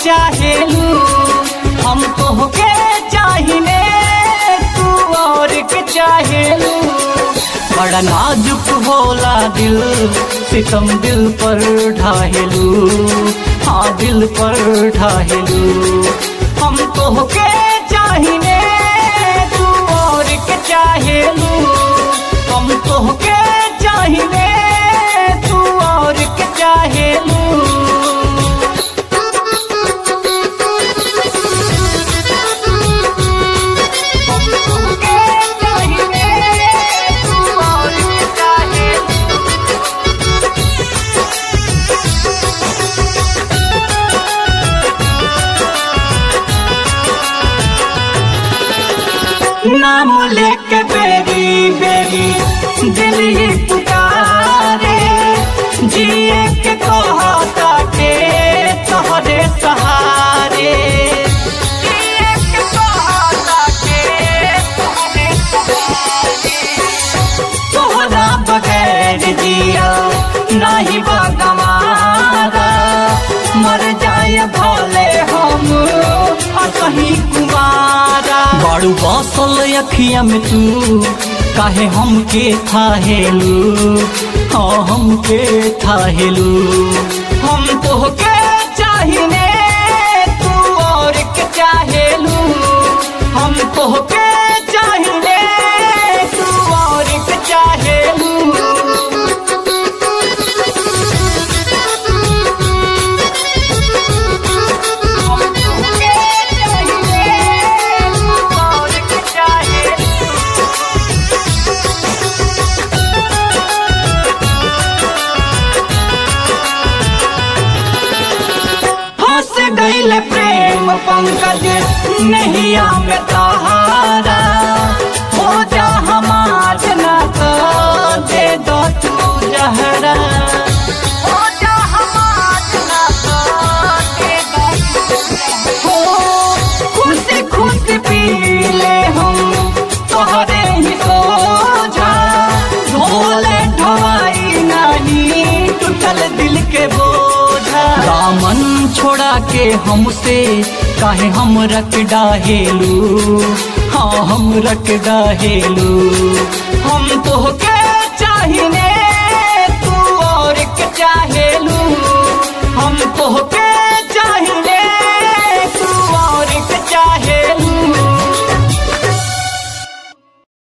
चाहेलू, हम तोहके चाहिने तू और के चाहेलू। बड़ा नाजुक होला दिल, सितम दिल पर ढाहेलू, हाँ दिल पर ढाहेलू। हम तोहके चाहिने तू और के चाहेलू, हम तोहके चाहिने तू और के चाहेलू। नाम लेके बेरी बेरी दिल ही पुकारे, जिए के कहता के तोहरे सहारे, जिए के कहता के तोहरे सहारे। तोहरा बगैर जिया नहीं बगमारा, मर जाए भले हम कहीं कुमारा। बाड़ू बसल अखिया में तू काहे हमके थाहेलू, हाँ हमके थाहेलू। हम तोहके चाहिने तू और के चाहेलू, हम तोहके चाहिने तू और के चाहेलू। गैल प्रेम पंकज नैया में तहारा, हो जा हमार ना तो दे दो तू जहरा, हो जा हमार ना तो दे दो तू। खुशी खुशी पी ले हम तोहरे ही सोझा, ढोले ढवाई नहीं टूटल दिल के बोझा। दामन छोड़ा के हमसे काहे हम रख डाहेलू, हाँ हम रख डाहेलू। हम तोहके चाहिने